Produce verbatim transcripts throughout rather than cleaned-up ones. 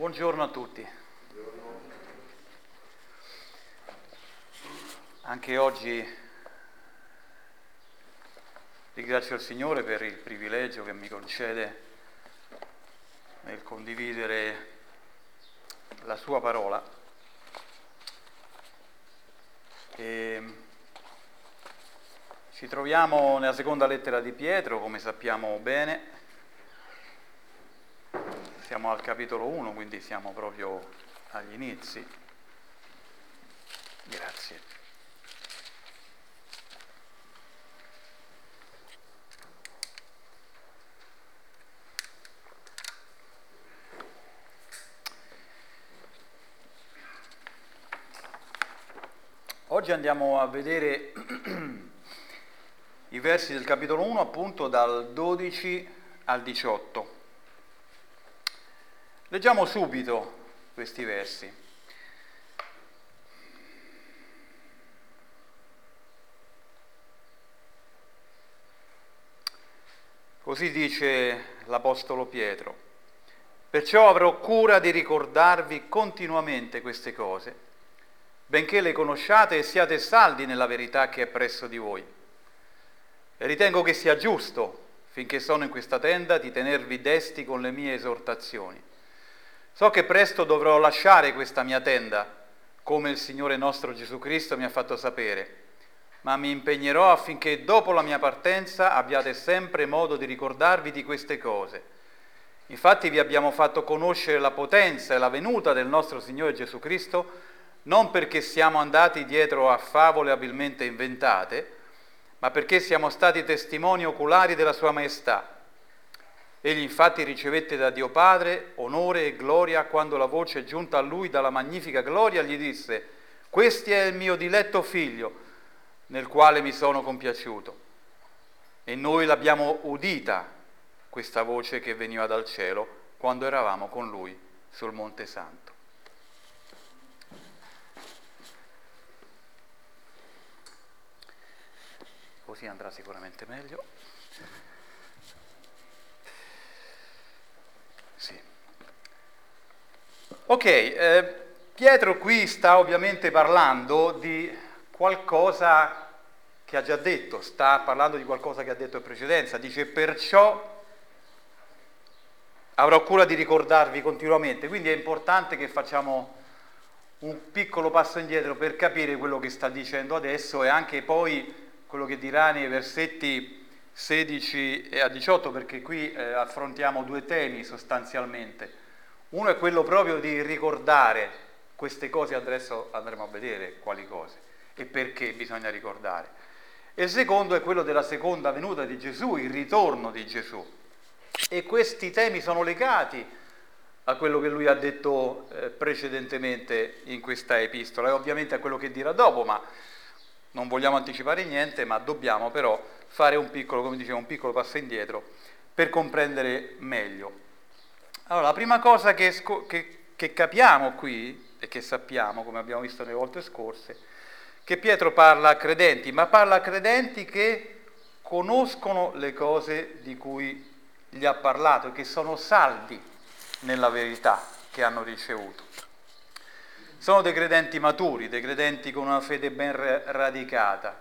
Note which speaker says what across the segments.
Speaker 1: Buongiorno a tutti. Anche oggi ringrazio il Signore per il privilegio che mi concede nel condividere la Sua parola. E ci troviamo nella seconda lettera di Pietro, come sappiamo bene. Siamo al capitolo uno, quindi siamo proprio agli inizi. Grazie. Oggi andiamo a vedere i versi del capitolo uno, appunto dal dodici al diciotto. Leggiamo subito questi versi. Così dice l'Apostolo Pietro: perciò avrò cura di ricordarvi continuamente queste cose, benché le conosciate e siate saldi nella verità che è presso di voi. E ritengo che sia giusto, finché sono in questa tenda, di tenervi desti con le mie esortazioni. So che presto dovrò lasciare questa mia tenda, come il Signore nostro Gesù Cristo mi ha fatto sapere, ma mi impegnerò affinché dopo la mia partenza abbiate sempre modo di ricordarvi di queste cose. Infatti vi abbiamo fatto conoscere la potenza e la venuta del nostro Signore Gesù Cristo, non perché siamo andati dietro a favole abilmente inventate, ma perché siamo stati testimoni oculari della Sua Maestà. Egli infatti ricevette da Dio Padre onore e gloria quando la voce giunta a lui dalla magnifica gloria gli disse: «Questo è il mio diletto figlio, nel quale mi sono compiaciuto». E noi l'abbiamo udita, questa voce che veniva dal cielo, quando eravamo con lui sul Monte Santo. Così andrà sicuramente meglio. Sì. Ok, eh, Pietro qui sta ovviamente parlando di qualcosa che ha già detto, sta parlando di qualcosa che ha detto in precedenza, dice perciò avrò cura di ricordarvi continuamente, quindi è importante che facciamo un piccolo passo indietro per capire quello che sta dicendo adesso e anche poi quello che dirà nei versetti sedici e a diciotto, perché qui eh, affrontiamo due temi sostanzialmente. Uno è quello proprio di ricordare queste cose, adesso andremo a vedere quali cose e perché bisogna ricordare. E il secondo è quello della seconda venuta di Gesù, il ritorno di Gesù. E questi temi sono legati a quello che lui ha detto eh, precedentemente in questa epistola e ovviamente a quello che dirà dopo, ma non vogliamo anticipare niente, ma dobbiamo però fare un piccolo, come dicevo, un piccolo passo indietro per comprendere meglio. Allora, la prima cosa che, che, che capiamo qui, e che sappiamo, come abbiamo visto nelle volte scorse, che Pietro parla a credenti, ma parla a credenti che conoscono le cose di cui gli ha parlato e che sono saldi nella verità che hanno ricevuto. Sono dei credenti maturi, dei credenti con una fede ben radicata.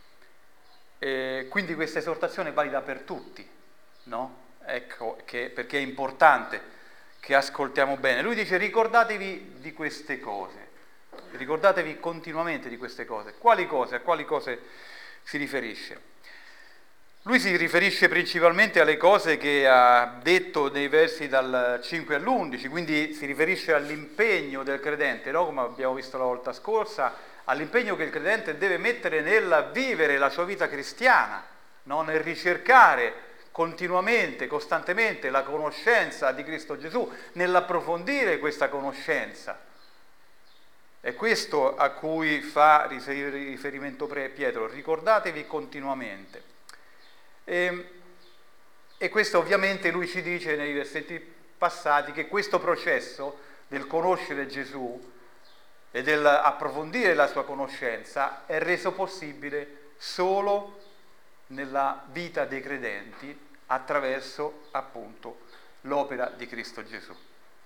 Speaker 1: E quindi questa esortazione è valida per tutti, no? Ecco, che, perché è importante che ascoltiamo bene. Lui dice: ricordatevi di queste cose, ricordatevi continuamente di queste cose. Quali cose? A quali cose si riferisce? Lui si riferisce principalmente alle cose che ha detto nei versi dal cinque all'undici, quindi si riferisce all'impegno del credente, no? Come abbiamo visto la volta scorsa, all'impegno che il credente deve mettere nel vivere la sua vita cristiana, no? Nel ricercare continuamente, costantemente la conoscenza di Cristo Gesù, nell'approfondire questa conoscenza. È questo a cui fa riferimento Pietro: ricordatevi continuamente. E, e questo ovviamente lui ci dice nei versetti passati che questo processo del conoscere Gesù e dell'approfondire la sua conoscenza è reso possibile solo nella vita dei credenti attraverso appunto l'opera di Cristo Gesù.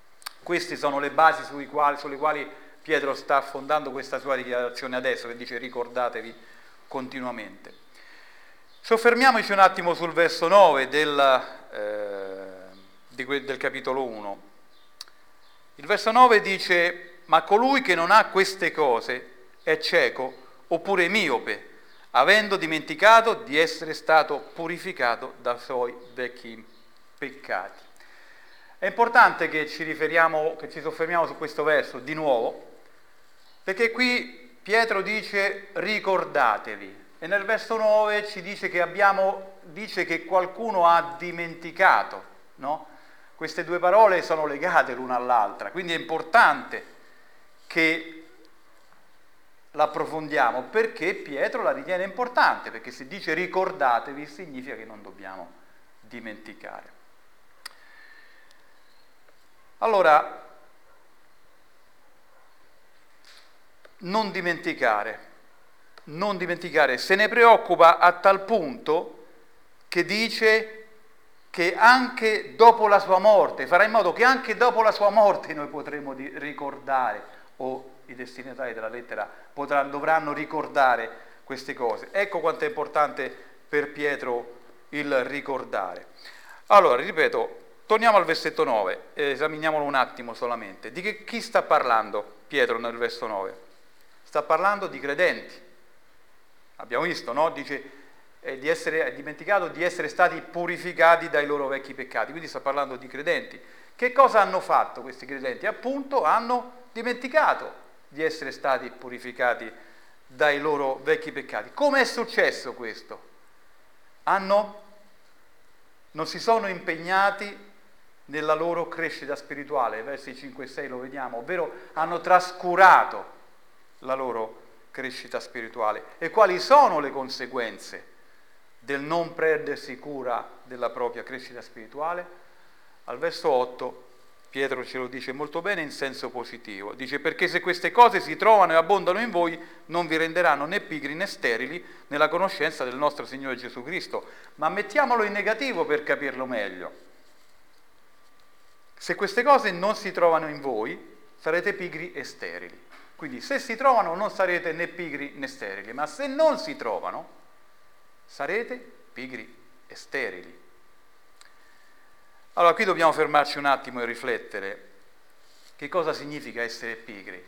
Speaker 1: Queste sono le basi sui quali, sulle quali Pietro sta affondando questa sua dichiarazione adesso, che dice ricordatevi continuamente. Soffermiamoci un attimo sul verso nove del, eh, di que- del capitolo uno. Il verso nove dice: ma colui che non ha queste cose è cieco oppure miope, avendo dimenticato di essere stato purificato dai suoi vecchi peccati. È importante che ci riferiamo, che ci soffermiamo su questo verso di nuovo, perché qui Pietro dice ricordatevi, e nel verso nove ci dice che abbiamo, dice che qualcuno ha dimenticato, no? Queste due parole sono legate l'una all'altra, quindi è importante che l'approfondiamo, perché Pietro la ritiene importante, perché se dice ricordatevi significa che non dobbiamo dimenticare. Allora, non dimenticare, non dimenticare, se ne preoccupa a tal punto che dice che anche dopo la sua morte, farà in modo che anche dopo la sua morte noi potremo ricordare, o i destinatari della lettera potranno, dovranno ricordare queste cose. Ecco quanto è importante per Pietro il ricordare. Allora, ripeto, torniamo al versetto nove, eh, esaminiamolo un attimo solamente. Di che, chi sta parlando Pietro nel verso nove? Sta parlando di credenti. Abbiamo visto, no? Dice eh, di essere è dimenticato di essere stati purificati dai loro vecchi peccati, quindi sta parlando di credenti. Che cosa hanno fatto questi credenti? Appunto hanno dimenticato di essere stati purificati dai loro vecchi peccati. Come è successo questo? Hanno, non si sono impegnati nella loro crescita spirituale, versi cinque e sei lo vediamo, ovvero hanno trascurato la loro crescita spirituale. E quali sono le conseguenze del non prendersi cura della propria crescita spirituale? Al verso otto Pietro ce lo dice molto bene in senso positivo. Dice: perché se queste cose si trovano e abbondano in voi, non vi renderanno né pigri né sterili nella conoscenza del nostro Signore Gesù Cristo. Ma mettiamolo in negativo per capirlo meglio. Se queste cose non si trovano in voi, sarete pigri e sterili. Quindi se si trovano non sarete né pigri né sterili, ma se non si trovano sarete pigri e sterili. Allora qui dobbiamo fermarci un attimo e riflettere. Che cosa significa essere pigri?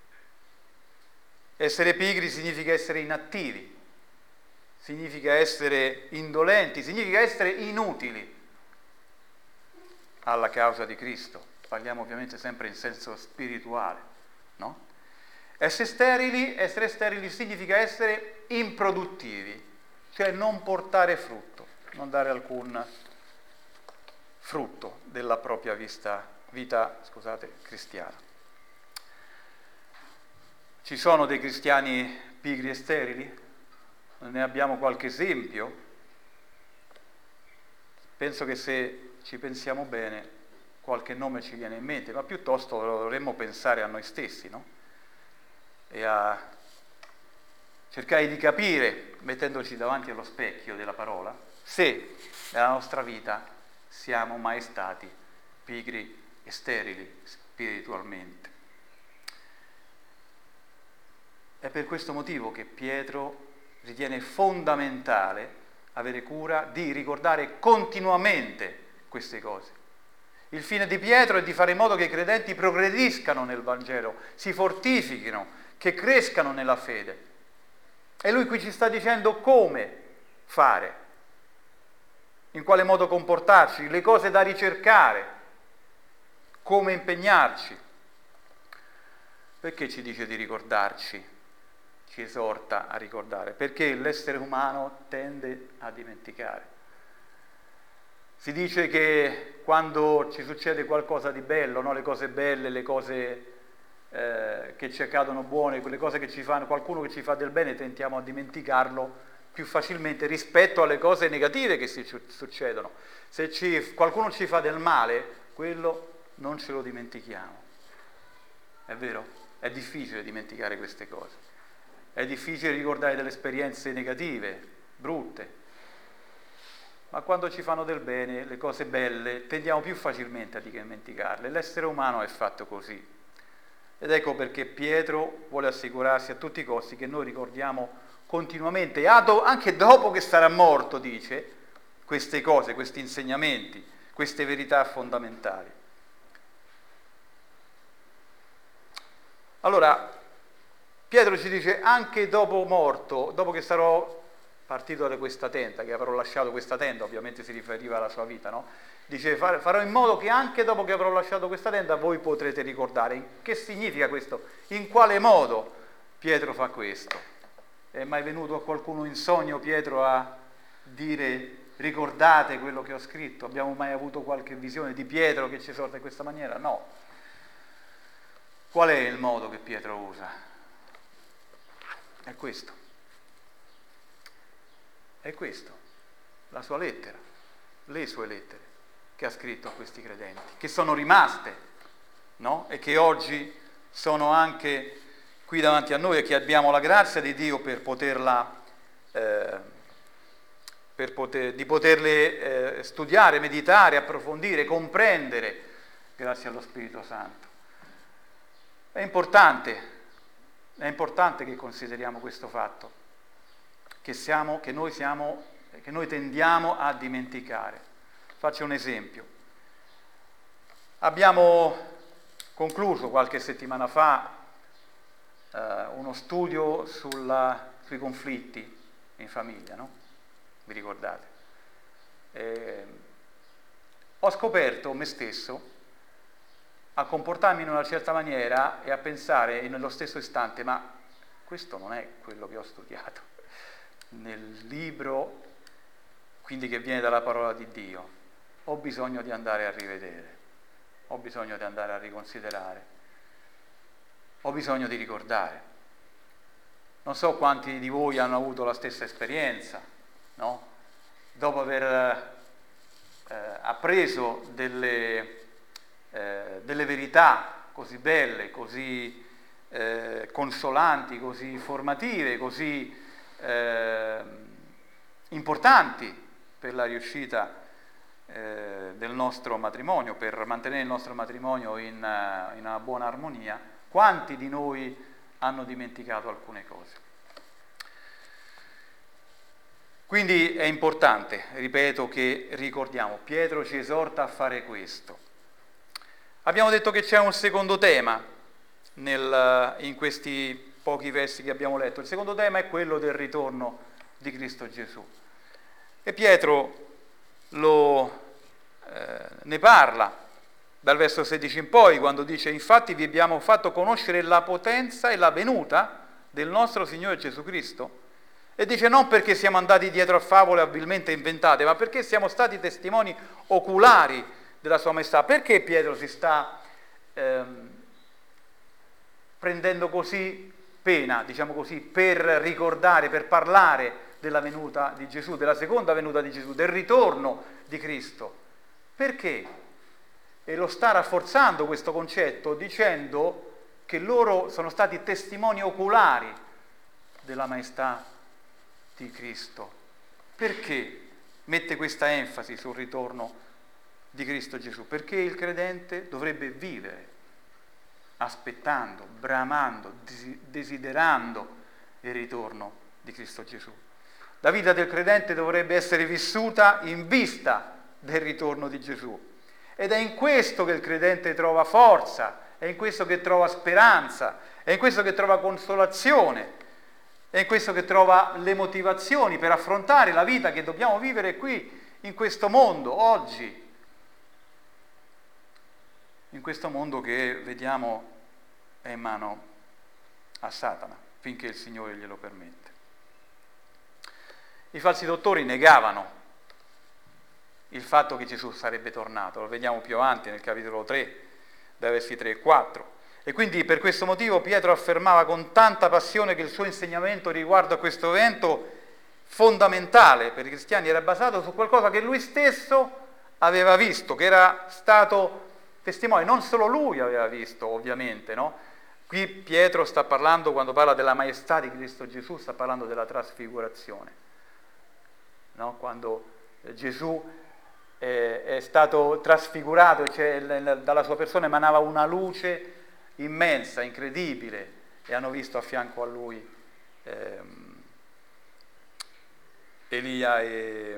Speaker 1: Essere pigri significa essere inattivi, significa essere indolenti, significa essere inutili alla causa di Cristo. Parliamo ovviamente sempre in senso spirituale, no? Essere sterili, essere sterili significa essere improduttivi, cioè non portare frutto, non dare alcun frutto della propria vita, vita scusate, cristiana. Ci sono dei cristiani pigri e sterili? Ne abbiamo qualche esempio? Penso che se ci pensiamo bene qualche nome ci viene in mente, ma piuttosto dovremmo pensare a noi stessi, no? E a cercare di capire, mettendoci davanti allo specchio della parola, se nella nostra vita siamo mai stati pigri e sterili spiritualmente. È per questo motivo che Pietro ritiene fondamentale avere cura di ricordare continuamente queste cose. Il fine di Pietro è di fare in modo che i credenti progrediscano nel Vangelo, si fortifichino, che crescano nella fede. E lui qui ci sta dicendo come fare, in quale modo comportarci, le cose da ricercare, come impegnarci. Perché ci dice di ricordarci? Ci esorta a ricordare, perché l'essere umano tende a dimenticare. Si dice che quando ci succede qualcosa di bello, no? Le cose belle, le cose eh, che ci accadono buone, quelle cose che ci fanno, qualcuno che ci fa del bene, tentiamo a dimenticarlo più facilmente rispetto alle cose negative che si succedono. Se ci, qualcuno ci fa del male, quello non ce lo dimentichiamo. È vero? È difficile dimenticare queste cose. È difficile ricordare delle esperienze negative, brutte. ma quando ci fanno del bene, le cose belle, tendiamo più facilmente a dimenticarle. L'essere umano è fatto così. Ed ecco perché Pietro vuole assicurarsi a tutti i costi che noi ricordiamo continuamente, anche dopo che sarà morto, dice, queste cose, questi insegnamenti, queste verità fondamentali. Allora, Pietro ci dice, anche dopo morto, dopo che sarò partito da questa tenda, che avrò lasciato questa tenda, ovviamente si riferiva alla sua vita, no? Dice, farò in modo che anche dopo che avrò lasciato questa tenda voi potrete ricordare. Che significa questo? In quale modo Pietro fa questo? È mai venuto a qualcuno in sogno, Pietro, a dire ricordate quello che ho scritto? Abbiamo mai avuto qualche visione di Pietro che ci esorta in questa maniera? No. Qual è il modo che Pietro usa? È questo. È questo, la sua lettera, le sue lettere che ha scritto a questi credenti, che sono rimaste, no? E che oggi sono anche qui davanti a noi e che abbiamo la grazia di Dio per poterla, eh, per poter, di poterle eh, studiare, meditare, approfondire, comprendere, grazie allo Spirito Santo. È importante, è importante che consideriamo questo fatto, che, siamo, che, noi siamo, che noi tendiamo a dimenticare. Faccio un esempio. Abbiamo concluso qualche settimana fa eh, uno studio sulla, sui conflitti in famiglia, no? Vi ricordate? Eh, ho scoperto me stesso a comportarmi in una certa maniera e a pensare nello stesso istante, ma questo non è quello che ho studiato nel libro, quindi che viene dalla parola di Dio. Ho bisogno di andare a rivedere, ho bisogno di andare a riconsiderare, ho bisogno di ricordare. Non so quanti di voi hanno avuto la stessa esperienza, no? Dopo aver eh, appreso delle Eh, delle verità così belle, così eh, consolanti, così formative, così eh, importanti per la riuscita eh, del nostro matrimonio, per mantenere il nostro matrimonio in, uh, in una buona armonia, quanti di noi hanno dimenticato alcune cose? Quindi è importante, ripeto, che ricordiamo, Pietro ci esorta a fare questo. Abbiamo detto che c'è un secondo tema nel, in questi pochi versi che abbiamo letto. Il secondo tema è quello del ritorno di Cristo Gesù. E Pietro lo, eh, ne parla dal verso sedici in poi, quando dice: infatti vi abbiamo fatto conoscere la potenza e la venuta del nostro Signore Gesù Cristo. E dice: non perché siamo andati dietro a favole abilmente inventate, ma perché siamo stati testimoni oculari della sua maestà. Perché Pietro si sta ehm, prendendo così pena, diciamo così, per ricordare, per parlare della venuta di Gesù, della seconda venuta di Gesù, del ritorno di Cristo? Perché? E lo sta rafforzando questo concetto dicendo che loro sono stati testimoni oculari della maestà di Cristo. Perché mette questa enfasi sul ritorno di Cristo Gesù? Perché il credente dovrebbe vivere aspettando, bramando, desiderando il ritorno di Cristo Gesù. La vita del credente dovrebbe essere vissuta in vista del ritorno di Gesù, ed è in questo che il credente trova forza, è in questo che trova speranza, è in questo che trova consolazione, è in questo che trova le motivazioni per affrontare la vita che dobbiamo vivere qui in questo mondo oggi, in questo mondo che vediamo è in mano a Satana, finché il Signore glielo permette. I falsi dottori negavano il fatto che Gesù sarebbe tornato, lo vediamo più avanti nel capitolo tre, dai versi tre e quattro. E quindi per questo motivo Pietro affermava con tanta passione che il suo insegnamento riguardo a questo evento fondamentale per i cristiani era basato su qualcosa che lui stesso aveva visto, che era stato testimone. Non solo lui aveva visto, ovviamente, no? Qui Pietro sta parlando, quando parla della maestà di Cristo Gesù, sta parlando della trasfigurazione, no? Quando Gesù eh, è stato trasfigurato, cioè dalla sua persona emanava una luce immensa, incredibile, e hanno visto a fianco a lui ehm, Elia e,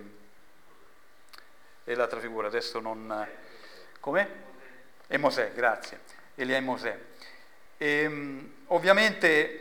Speaker 1: e l'altra figura, adesso non... come? E Mosè, grazie, Elia e Mosè. E, ovviamente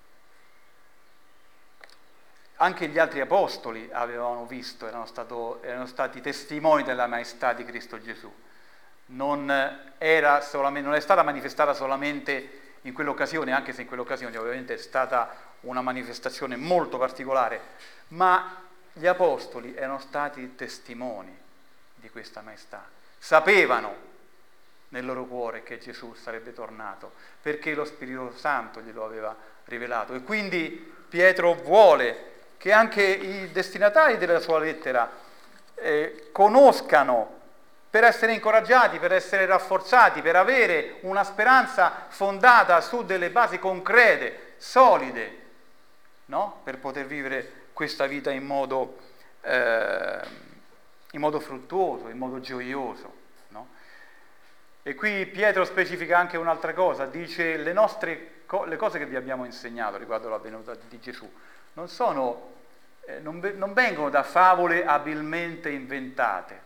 Speaker 1: anche gli altri apostoli avevano visto, erano, stato, erano stati testimoni della maestà di Cristo Gesù. Non, era solamente, non è stata manifestata solamente in quell'occasione, anche se in quell'occasione ovviamente è stata una manifestazione molto particolare, ma gli apostoli erano stati testimoni di questa maestà. Sapevano nel loro cuore che Gesù sarebbe tornato, perché lo Spirito Santo glielo aveva rivelato. E quindi Pietro vuole che anche i destinatari della sua lettera eh, conoscano, per essere incoraggiati, per essere rafforzati, per avere una speranza fondata su delle basi concrete, solide, no? Per poter vivere questa vita in modo, eh, in modo fruttuoso, in modo gioioso. No? E qui Pietro specifica anche un'altra cosa, dice le nostre le cose che vi abbiamo insegnato riguardo la venuta di Gesù non sono, eh, non, non vengono da favole abilmente inventate,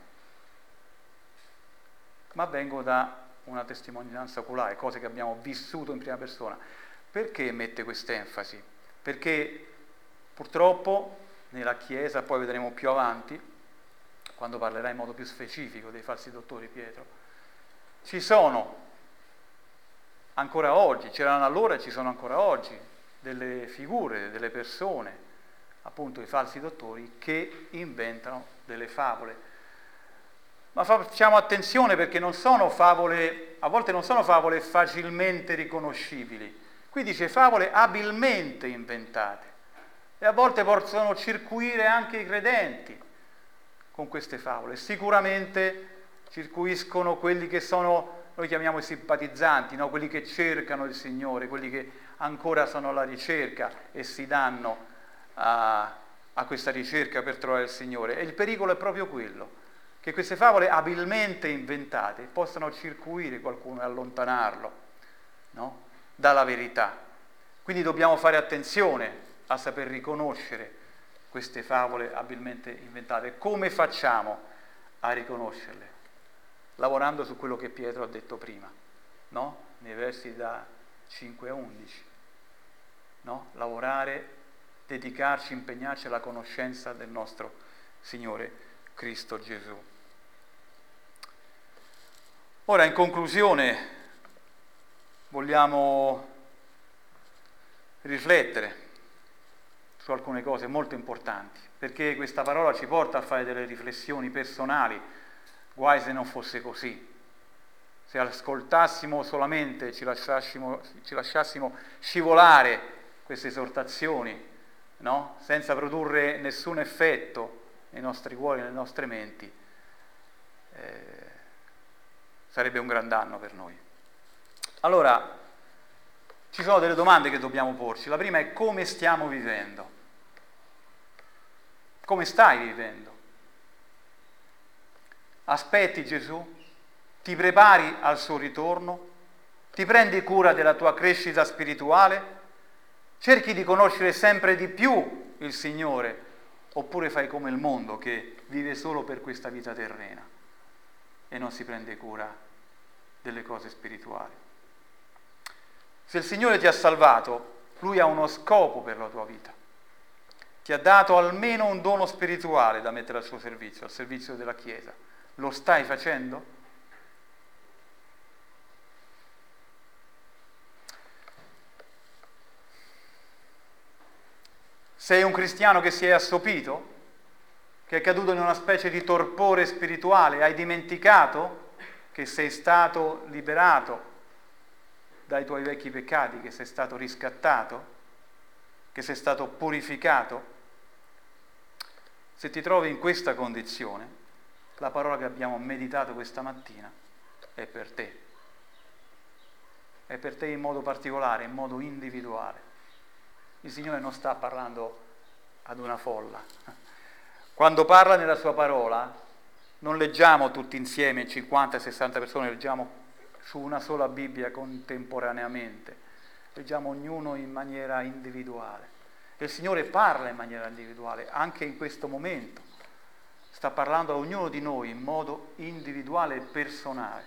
Speaker 1: ma vengono da una testimonianza oculare, cose che abbiamo vissuto in prima persona. Perché mette quest'enfasi? Perché purtroppo nella Chiesa, poi vedremo più avanti, quando parlerà in modo più specifico dei falsi dottori Pietro, ci sono ancora oggi, c'erano allora e ci sono ancora oggi, delle figure, delle persone, appunto i falsi dottori, che inventano delle favole. Ma facciamo attenzione perché non sono favole, a volte non sono favole facilmente riconoscibili. Qui dice favole abilmente inventate e a volte possono circuire anche i credenti con queste favole. Sicuramente circuiscono quelli che sono, noi chiamiamo i simpatizzanti, no? Quelli che cercano il Signore, quelli che ancora sono alla ricerca e si danno a, a questa ricerca per trovare il Signore. E il pericolo è proprio quello, che queste favole abilmente inventate possano circuire qualcuno e allontanarlo, no? Dalla verità. Quindi dobbiamo fare attenzione a saper riconoscere queste favole abilmente inventate. Come facciamo a riconoscerle? Lavorando su quello che Pietro ha detto prima, no? Nei versi da cinque a undici. No? Lavorare, dedicarci, impegnarci alla conoscenza del nostro Signore Cristo Gesù. Ora, in conclusione, vogliamo riflettere su alcune cose molto importanti, perché questa parola ci porta a fare delle riflessioni personali, guai se non fosse così. Se ascoltassimo solamente, ci lasciassimo, ci lasciassimo scivolare queste esortazioni, no? Senza produrre nessun effetto nei nostri cuori, nelle nostre menti, eh, sarebbe un gran danno per noi. Allora, ci sono delle domande che dobbiamo porci. La prima è: come stiamo vivendo? Come stai vivendo? Aspetti Gesù? Ti prepari al suo ritorno? Ti prendi cura della tua crescita spirituale? Cerchi di conoscere sempre di più il Signore? Oppure fai come il mondo che vive solo per questa vita terrena e non si prende cura delle cose spirituali? Se il Signore ti ha salvato, Lui ha uno scopo per la tua vita. Ti ha dato almeno un dono spirituale da mettere al suo servizio, al servizio della Chiesa. Lo stai facendo? Sei un cristiano che si è assopito? Che è caduto in una specie di torpore spirituale? Hai dimenticato che sei stato liberato dai tuoi vecchi peccati, che sei stato riscattato, che sei stato purificato? Se ti trovi in questa condizione, la parola che abbiamo meditato questa mattina è per te. È per te in modo particolare, in modo individuale. Il Signore non sta parlando ad una folla. quando parla nella sua parola, non leggiamo tutti insieme, cinquanta sessanta persone, leggiamo su una sola Bibbia contemporaneamente, leggiamo ognuno in maniera individuale. E il Signore parla in maniera individuale, anche in questo momento. Sta parlando a ognuno di noi in modo individuale e personale.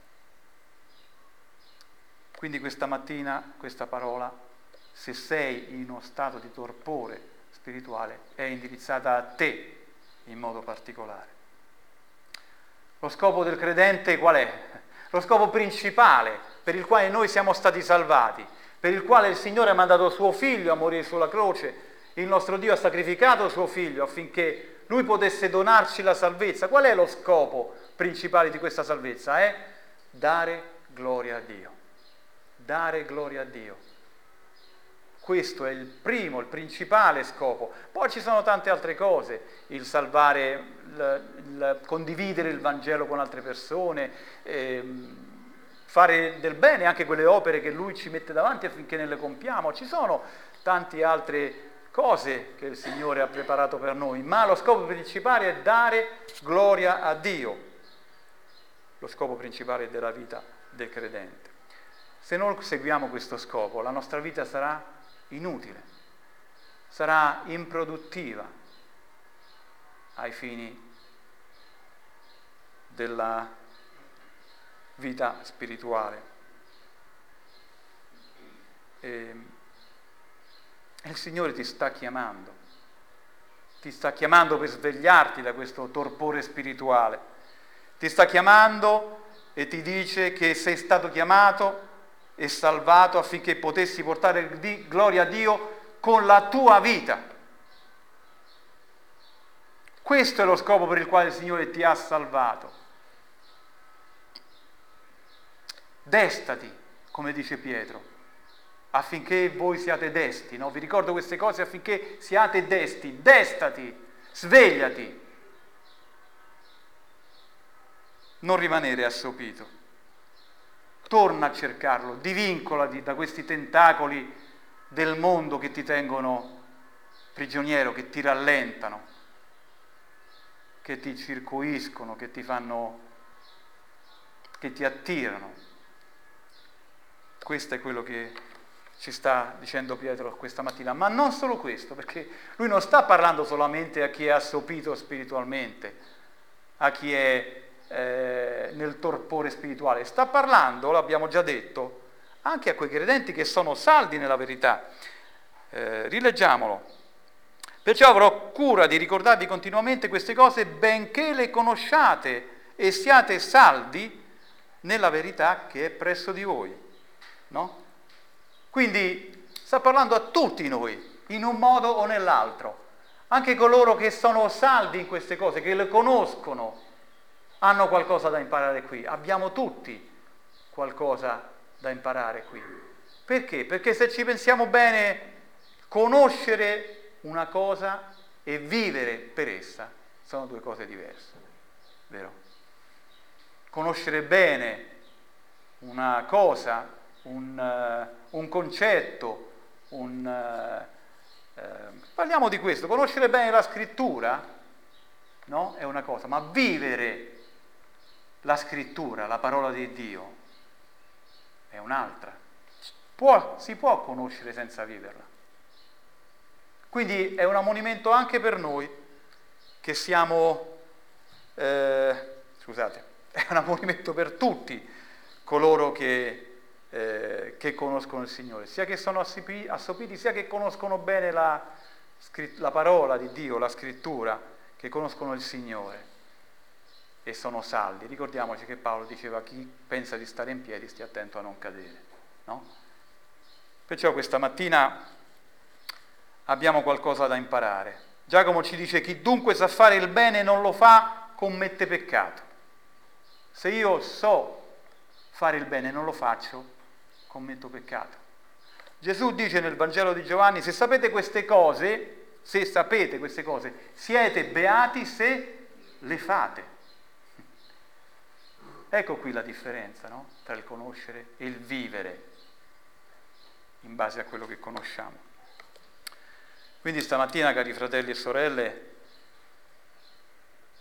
Speaker 1: Quindi questa mattina questa parola, se sei in uno stato di torpore spirituale, è indirizzata a te in modo particolare. Lo scopo del credente qual è? Lo scopo principale per il quale noi siamo stati salvati, per il quale il Signore ha mandato suo Figlio a morire sulla croce, il nostro Dio ha sacrificato suo Figlio affinché Lui potesse donarci la salvezza. Qual è lo scopo principale di questa salvezza? È dare gloria a Dio. Dare gloria a Dio. Questo è il primo, il principale scopo. Poi ci sono tante altre cose, il salvare, il, il condividere il Vangelo con altre persone, ehm, fare del bene, anche quelle opere che Lui ci mette davanti affinché ne le compiamo. Ci sono tante altre cose che il Signore ha preparato per noi, ma lo scopo principale è dare gloria a Dio, lo scopo principale della vita del credente. Se non seguiamo questo scopo, la nostra vita sarà inutile, sarà improduttiva ai fini della vita spirituale. E il Signore ti sta chiamando, ti sta chiamando per svegliarti da questo torpore spirituale, ti sta chiamando e ti dice che sei stato chiamato e salvato affinché potessi portare di gloria a Dio con la tua vita. Questo è lo scopo per il quale il Signore ti ha salvato. Destati, come dice Pietro, affinché voi siate desti, no? Vi ricordo queste cose affinché siate desti, destati, svegliati, non rimanere assopito. Torna a cercarlo, divincolati da questi tentacoli del mondo che ti tengono prigioniero, che ti rallentano, che ti circuiscono, che ti fanno, che ti attirano. Questo è quello che ci sta dicendo Pietro questa mattina, ma non solo questo, perché lui non sta parlando solamente a chi è assopito spiritualmente, a chi è eh, nel torpore spirituale, sta parlando, l'abbiamo già detto, anche a quei credenti che sono saldi nella verità. Eh, rileggiamolo. Perciò avrò cura di ricordarvi continuamente queste cose, benché le conosciate e siate saldi nella verità che è presso di voi. No? Quindi sta parlando a tutti noi, in un modo o nell'altro. Anche coloro che sono saldi in queste cose, che le conoscono, hanno qualcosa da imparare qui. Abbiamo tutti qualcosa da imparare qui. Perché? Perché se ci pensiamo bene, conoscere una cosa e vivere per essa sono due cose diverse, vero? Conoscere bene una cosa, un, uh, un concetto, un, uh, uh, parliamo di questo, conoscere bene la scrittura, no? È una cosa, ma vivere la scrittura, la parola di Dio, è un'altra. Può, si può conoscere senza viverla. Quindi è un ammonimento anche per noi che siamo, eh, scusate, è un ammonimento per tutti coloro che, eh, che conoscono il Signore, sia che sono assopiti, assopiti sia che conoscono bene la, la parola di Dio, la scrittura, che conoscono il Signore e sono saldi. Ricordiamoci che Paolo diceva: chi pensa di stare in piedi stia attento a non cadere, no? Perciò questa mattina abbiamo qualcosa da imparare. Giacomo ci dice: chi dunque sa fare il bene e non lo fa, commette peccato. Se io so fare il bene e non lo faccio, commetto peccato. Gesù dice nel Vangelo di Giovanni: se sapete queste cose, se sapete queste cose, siete beati se le fate. Ecco qui la differenza, no? Tra il conoscere e il vivere in base a quello che conosciamo. Quindi stamattina, cari fratelli e sorelle,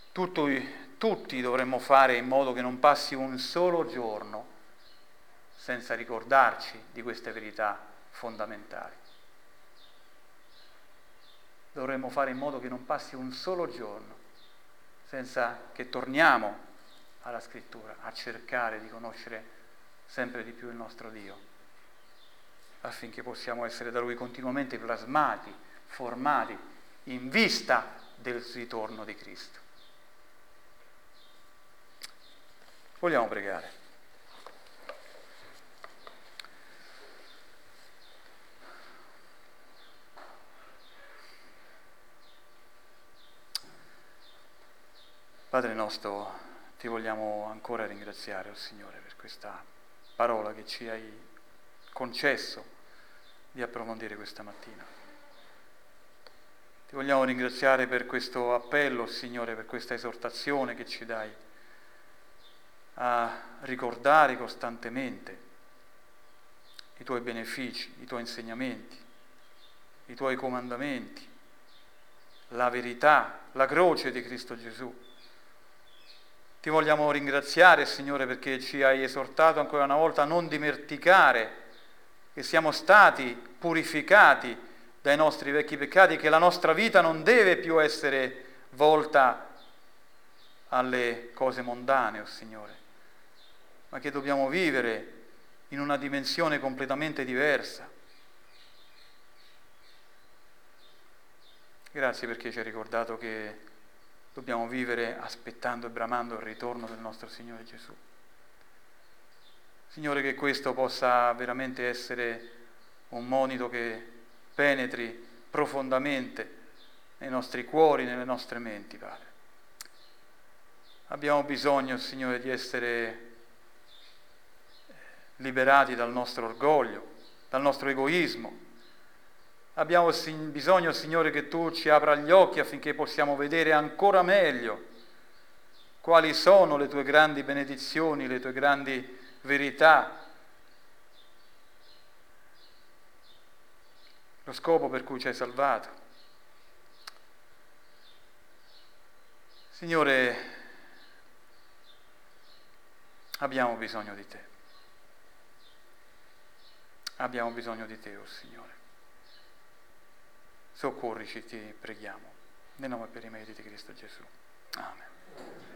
Speaker 1: tutto, tutti dovremmo fare in modo che non passi un solo giorno senza ricordarci di queste verità fondamentali. Dovremmo fare in modo che non passi un solo giorno senza che torniamo alla Scrittura a cercare di conoscere sempre di più il nostro Dio, affinché possiamo essere da Lui continuamente plasmati, formati, in vista del ritorno di Cristo. Vogliamo pregare. Padre nostro, ti vogliamo ancora ringraziare, oh Signore, per questa parola che ci hai concesso di approfondire questa mattina. Ti vogliamo ringraziare per questo appello, Signore, per questa esortazione che ci dai a ricordare costantemente i tuoi benefici, i tuoi insegnamenti, i tuoi comandamenti, la verità, la croce di Cristo Gesù. Ti vogliamo ringraziare, Signore, perché ci hai esortato ancora una volta a non dimenticare che siamo stati purificati dai nostri vecchi peccati, che la nostra vita non deve più essere volta alle cose mondane, oh Signore, ma che dobbiamo vivere in una dimensione completamente diversa. Grazie perché ci hai ricordato che dobbiamo vivere aspettando e bramando il ritorno del nostro Signore Gesù. Signore, che questo possa veramente essere un monito che penetri profondamente nei nostri cuori, nelle nostre menti, Padre. Abbiamo bisogno, Signore, di essere liberati dal nostro orgoglio, dal nostro egoismo. Abbiamo bisogno, Signore, che Tu ci apra gli occhi affinché possiamo vedere ancora meglio quali sono le Tue grandi benedizioni, le Tue grandi verità, lo scopo per cui ci hai salvato. Signore, abbiamo bisogno di Te. Abbiamo bisogno di Te, oh Signore. Soccorrici, ti preghiamo, nel nome e per i meriti di Cristo Gesù. Amen.